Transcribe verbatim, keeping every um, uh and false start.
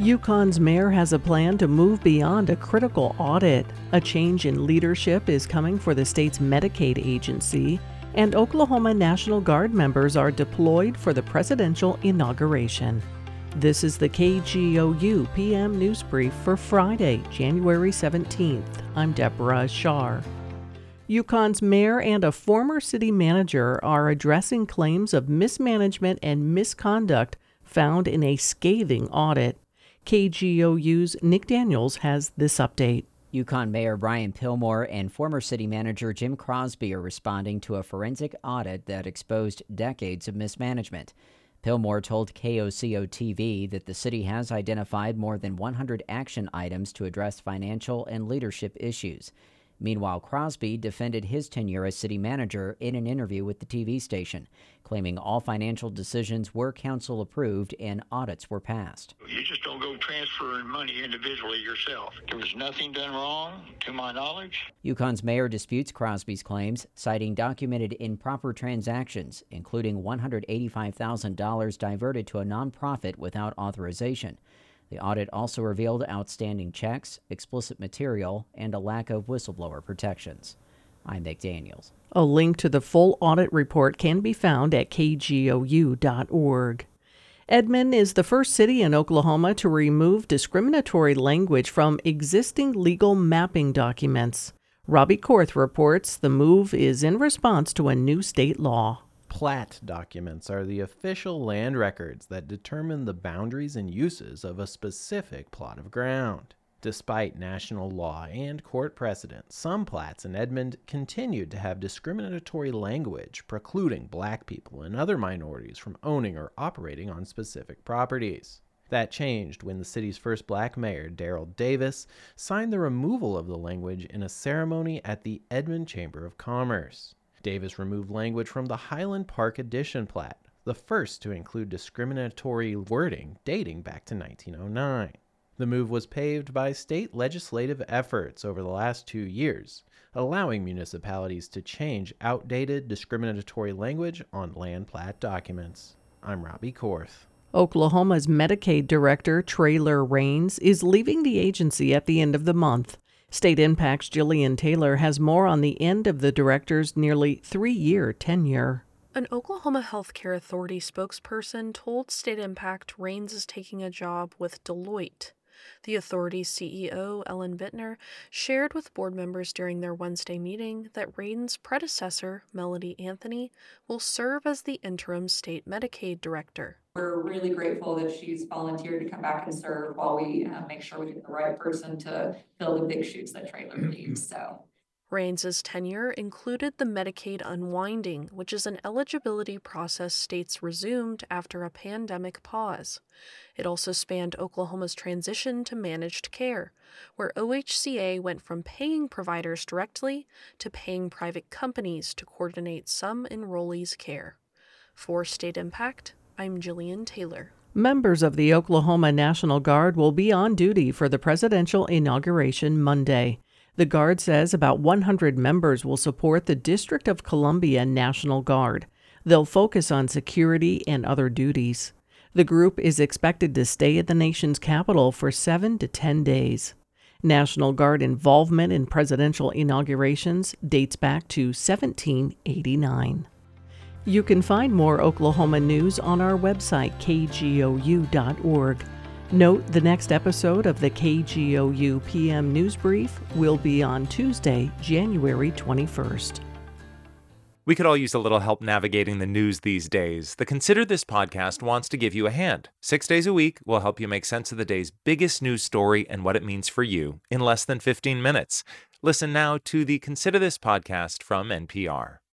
Yukon's mayor has a plan to move beyond a critical audit. A change in leadership is coming for the state's Medicaid agency, and Oklahoma National Guard members are deployed for the presidential inauguration. This is the K G O U P M News Brief for Friday, January seventeenth. I'm Deborah Shar. Yukon's mayor and a former city manager are addressing claims of mismanagement and misconduct found in a scathing audit. K G O U's Nick Daniels has this update. Yukon Mayor Brian Pillmore and former city manager Jim Crosby are responding to a forensic audit that exposed decades of mismanagement. Pillmore told K O C O T V that the city has identified more than one hundred action items to address financial and leadership issues. Meanwhile, Crosby defended his tenure as city manager in an interview with the T V station, claiming all financial decisions were council approved and audits were passed. You just don't go transferring money individually yourself. There was nothing done wrong, to my knowledge. Yukon's mayor disputes Crosby's claims, citing documented improper transactions, including one hundred eighty-five thousand dollars diverted to a nonprofit without authorization. The audit also revealed outstanding checks, explicit material, and a lack of whistleblower protections. I'm Nick Daniels. A link to the full audit report can be found at K G O U dot org. Edmond is the first city in Oklahoma to remove discriminatory language from existing legal mapping documents. Robbie Korth reports the move is in response to a new state law. Plat documents are the official land records that determine the boundaries and uses of a specific plot of ground. Despite national law and court precedent, some plats in Edmond continued to have discriminatory language precluding black people and other minorities from owning or operating on specific properties. That changed when the city's first black mayor, Daryl Davis, signed the removal of the language in a ceremony at the Edmond Chamber of Commerce. Davis removed language from the Highland Park Addition plat, the first to include discriminatory wording dating back to nineteen oh nine. The move was paved by state legislative efforts over the last two years, allowing municipalities to change outdated discriminatory language on land plat documents. I'm Robbie Korth. Oklahoma's Medicaid director, Traylor Rains, is leaving the agency at the end of the month. State Impact's Jillian Taylor has more on the end of the director's nearly three-year tenure. An Oklahoma Healthcare Authority spokesperson told State Impact Rains is taking a job with Deloitte. The authority's C E O, Ellen Bittner, shared with board members during their Wednesday meeting that Rains' predecessor, Melody Anthony, will serve as the interim state Medicaid director. We're really grateful that she's volunteered to come back and serve while we uh, make sure we get the right person to fill the big shoes that Traylor leaves. So. Rains' tenure included the Medicaid unwinding, which is an eligibility process states resumed after a pandemic pause. It also spanned Oklahoma's transition to managed care, where O H C A went from paying providers directly to paying private companies to coordinate some enrollees' care. For State Impact, I'm Jillian Taylor. Members of the Oklahoma National Guard will be on duty for the presidential inauguration Monday. The Guard says about one hundred members will support the District of Columbia National Guard. They'll focus on security and other duties. The group is expected to stay at the nation's capital for seven to ten days. National Guard involvement in presidential inaugurations dates back to seventeen eighty-nine. You can find more Oklahoma news on our website, K G O U dot org. Note the next episode of the K G O U P M News Brief will be on Tuesday, January twenty-first. We could all use a little help navigating the news these days. The Consider This podcast wants to give you a hand. Six days a week, we'll help you make sense of the day's biggest news story and what it means for you in less than fifteen minutes. Listen now to the Consider This podcast from N P R.